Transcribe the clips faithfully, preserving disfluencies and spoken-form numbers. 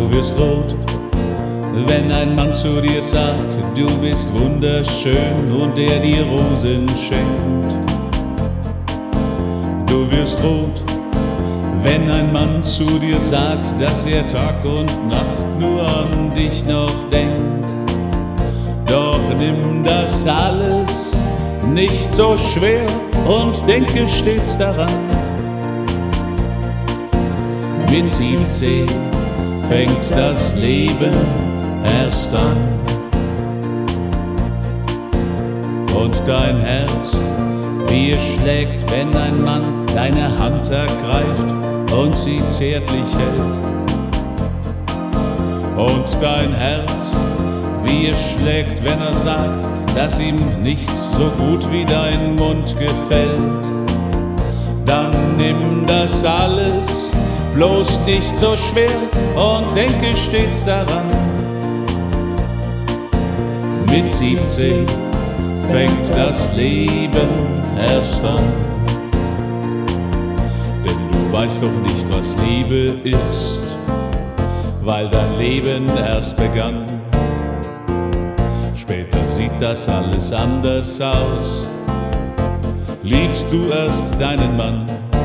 Du wirst rot, wenn ein Mann zu dir sagt, du bist wunderschön und er dir Rosen schenkt. Du wirst rot, wenn ein Mann zu dir sagt, dass er Tag und Nacht nur an dich noch denkt. Doch nimm das alles nicht so schwer und denke stets daran. Mit siebzehn fängt das Leben erst an. Und dein Herz, wie es schlägt, wenn ein Mann deine Hand ergreift und sie zärtlich hält. Und dein Herz, wie es schlägt, wenn er sagt, dass ihm nichts so gut wie dein Mund gefällt. Dann nimm das alles bloß nicht so schwer und denke stets daran. Mit siebzehn fängt das Leben erst an. Denn du weißt doch nicht, was Liebe ist, weil dein Leben erst begann. Später sieht das alles anders aus. Liebst du erst deinen Mann?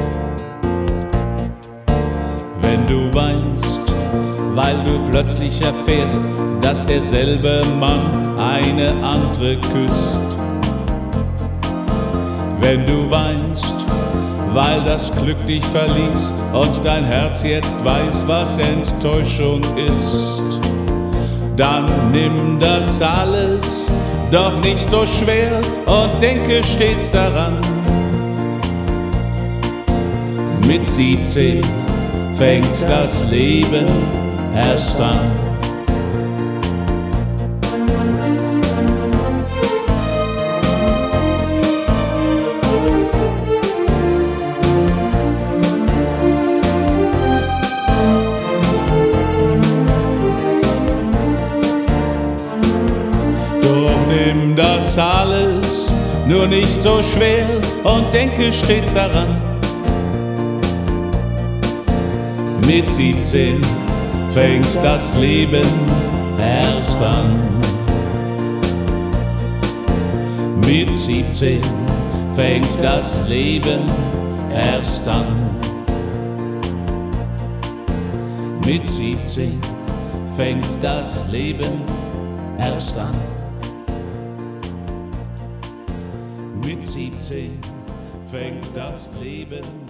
Wenn du weinst, weil du plötzlich erfährst, dass derselbe Mann eine andere küsst. Wenn du weinst, weil das Glück dich verließ und dein Herz jetzt weiß, was Enttäuschung ist, dann nimm das alles doch nicht so schwer und denke stets daran. Mit siebzehn fängt das Leben erst an. Nimm das alles nur nicht so schwer und denke stets daran. Mit siebzehn fängt das Leben erst an. Mit siebzehn fängt das Leben erst an. Mit siebzehn fängt das Leben erst an. Mit siebzehn fängt das Leben